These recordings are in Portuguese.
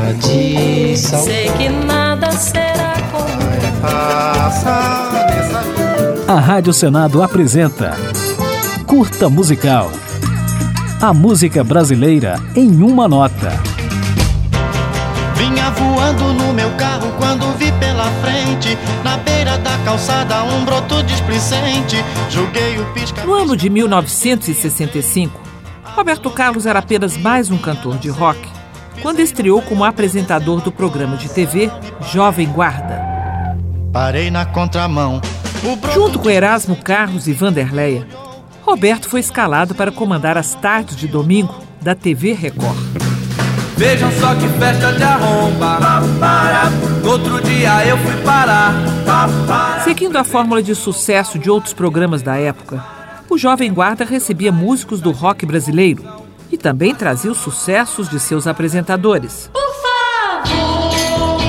de sal. Sei que nada será como A Rádio Senado apresenta Curta Musical. A música brasileira em uma nota. Vinha voando no meu carro quando vi pela frente, na beira da calçada, um broto displicente. Joguei o pisca. No ano de 1965, Roberto Carlos era apenas mais um cantor de rock quando estreou como apresentador do programa de TV Jovem Guarda. Parei na contramão. Junto com Erasmo Carlos e Vanderleia, Roberto foi escalado para comandar as tardes de domingo da TV Record. Vejam só que festa de arromba. No outro dia eu fui parar. Seguindo a fórmula de sucesso de outros programas da época, o Jovem Guarda recebia músicos do rock brasileiro e também trazia os sucessos de seus apresentadores. Por favor,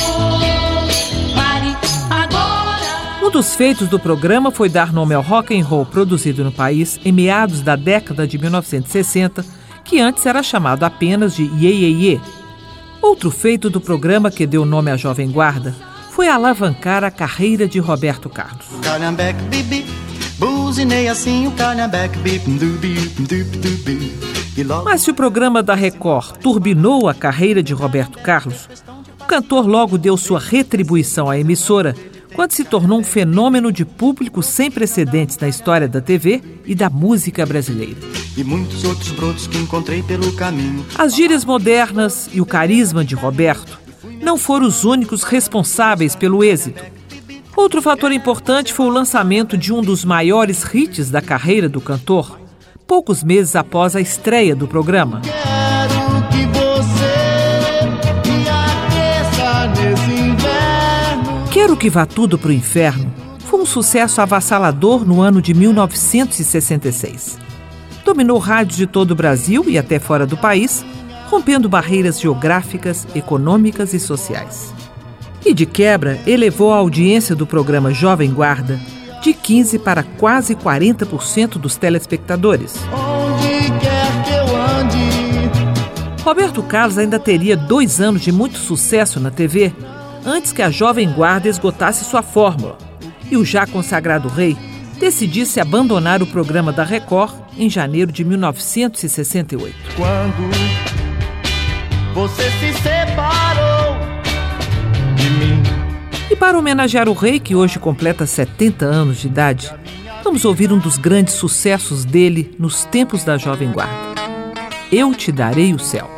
pare agora. Um dos feitos do programa foi dar nome ao rock and roll produzido no país em meados da década de 1960, que antes era chamado apenas de Iê Iê Iê. Outro feito do programa que deu nome à Jovem Guarda foi alavancar a carreira de Roberto Carlos. Calhambeque, bibi, buzinei assim o calhambeque, bibi. Mas se o programa da Record turbinou a carreira de Roberto Carlos, o cantor logo deu sua retribuição à emissora quando se tornou um fenômeno de público sem precedentes na história da TV e da música brasileira. E muitos outros brotos que encontrei pelo caminho. As gírias modernas e o carisma de Roberto não foram os únicos responsáveis pelo êxito. Outro fator importante foi o lançamento de um dos maiores hits da carreira do cantor, poucos meses após a estreia do programa. Quero que você me aqueça nesse inverno. Quero que vá tudo pro inferno foi um sucesso avassalador no ano de 1966. Dominou rádios de todo o Brasil e até fora do país, rompendo barreiras geográficas, econômicas e sociais. E de quebra, elevou a audiência do programa Jovem Guarda de 15% para quase 40% dos telespectadores. Onde quer que eu ande. Roberto Carlos ainda teria 2 anos de muito sucesso na TV antes que a Jovem Guarda esgotasse sua fórmula e o já consagrado rei decidisse abandonar o programa da Record em janeiro de 1968. Quando você se separou de mim. E para homenagear o rei, que hoje completa 70 anos de idade, vamos ouvir um dos grandes sucessos dele nos tempos da Jovem Guarda. Eu Te Darei o Céu.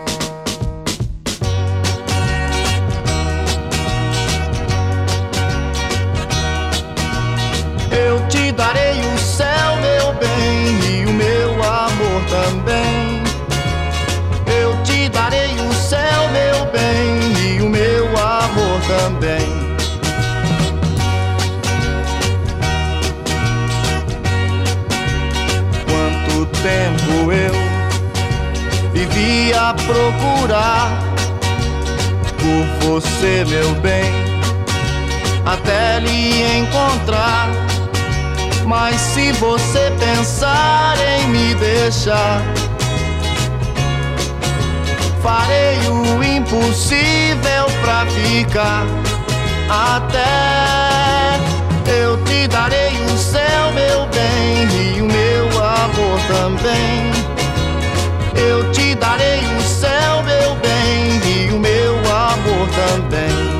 Eu te darei o céu, meu bem, e o meu amor também. Eu te darei o céu, meu bem, e o meu amor também. Quanto tempo eu vivi a procurar por você, meu bem, até lhe encontrar. Mas se você pensar em me deixar, farei o impossível pra ficar. Até eu te darei o céu, meu bem, e o meu amor também. Eu te darei o céu, meu bem, e o meu amor também.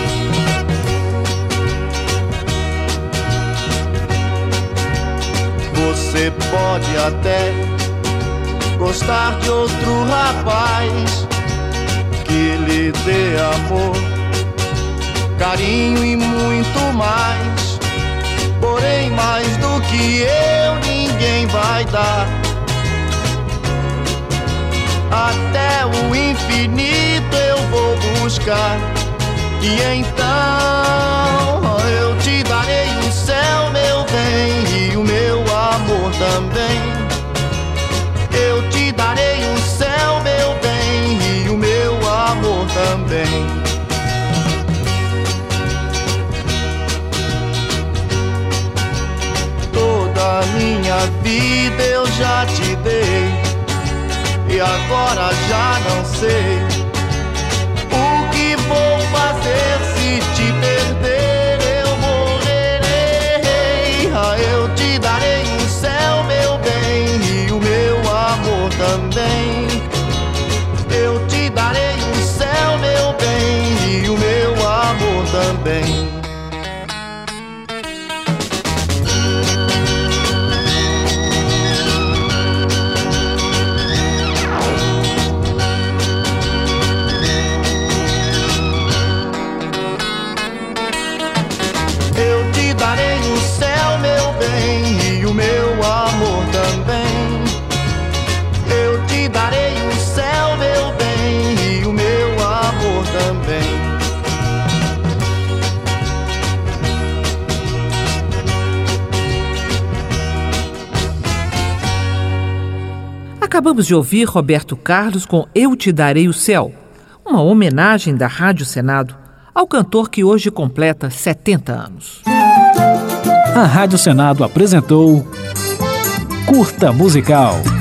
Você pode até gostar de outro rapaz que lhe dê amor, carinho e muito mais. Porém, mais do que eu, ninguém vai dar. Até o infinito eu vou buscar. E então eu te darei o céu, meu bem, e o meu amor também. Eu te darei o céu, meu bem, e o meu amor também. Toda a minha vida eu já te dei, e agora já não sei Acabamos de ouvir Roberto Carlos com Eu Te Darei o Céu, uma homenagem da Rádio Senado ao cantor que hoje completa 70 anos. A Rádio Senado apresentou Curta Musical.